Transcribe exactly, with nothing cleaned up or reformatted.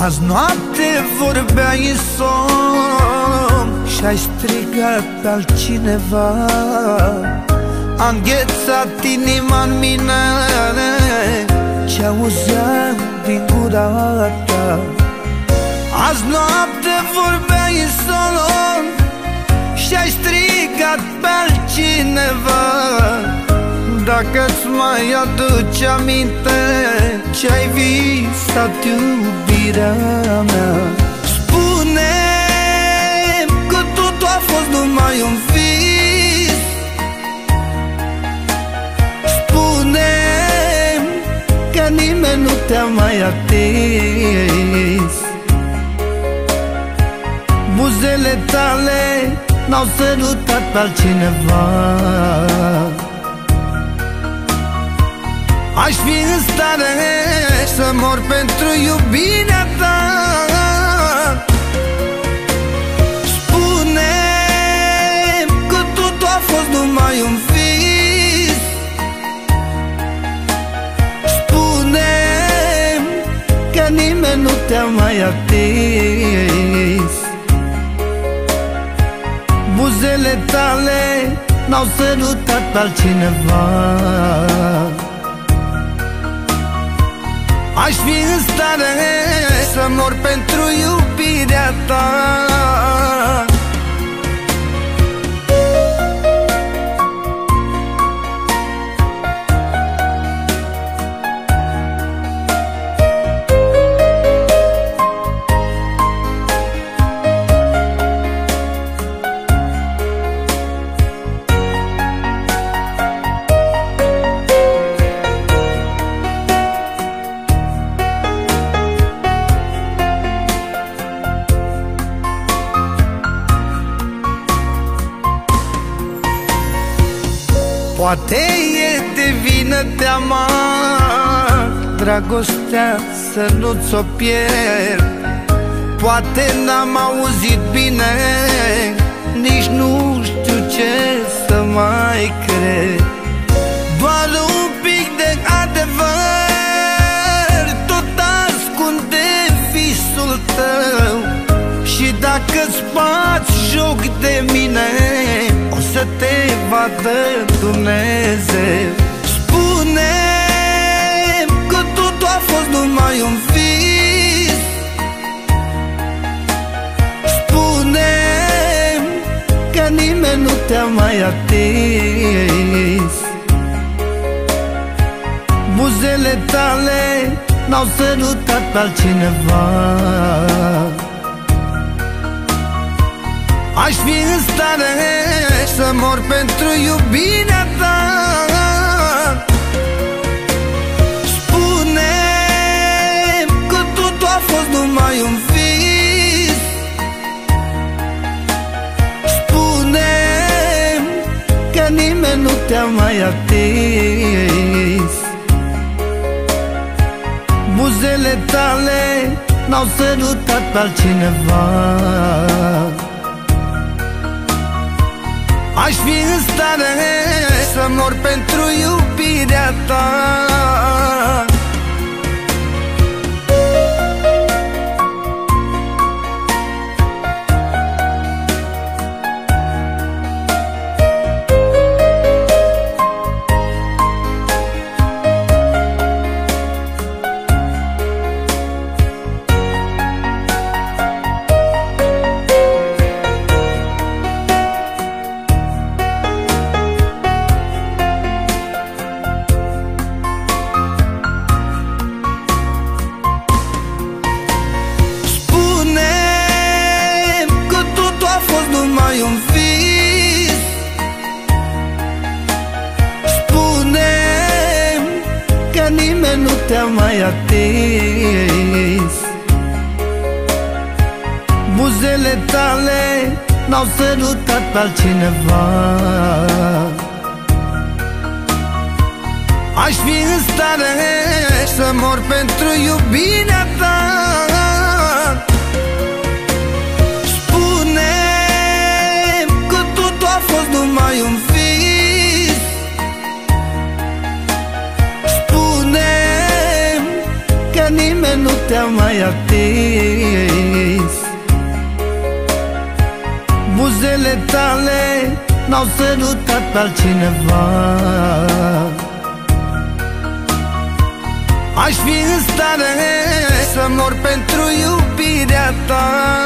Azi noapte vorbeai somn și-ai strigat pe altcineva. A înghețat inima-n mine ce auzeam din gura ta. Azi noapte vorbeai somn și-ai strigat pe altcineva. Dacă-ți mai aduci aminte ce-ai visat, iubirea mea, spune-mi că totul a fost numai un vis. Spune-mi că nimeni nu te-a mai atins. Buzele tale n-au sărutat pe altcineva. Aș fi în stare să mor pentru iubirea ta. Spune-mi că totul a fost numai un vis. Spune-mi că nimeni nu te-a mai atins. Buzele tale n-au sărutat pe altcineva. Aș fi în stare să mor pentru iubirea ta. Poate e de vină teama, dragostea să nu-ți o pierd. Poate n-am auzit bine, nici nu știu ce să mai cred. Doar un pic de adevăr tot ascunde visul tău. Și dacă-ți bați joc de mine, o să te vadă Dumnezeu. Spune-mi că totul a fost numai un vis. Spune-mi că nimeni nu te-a mai atins. Buzele tale n-au sărutat pe altcineva. Aș fi în stare să mor pentru iubirea ta. Spune-mi că totul a fost numai un vis. Spune-mi că nimeni nu te-a mai atins. Buzele tale n-au sărutat pe altcineva. Aș fi în stare să mor pentru iubirea ta. Nu te-a mai atins. Buzele tale n-au sărutat pe altcineva. Aș fi în stare să mor pentru iubirea ta. Spune-mi că totul a fost numai un vis. Spune-mi că nimeni nu te-am mai atins. Buzele tale n-au sărutat pe altcineva. Aș fi în stare să mor pentru iubirea ta.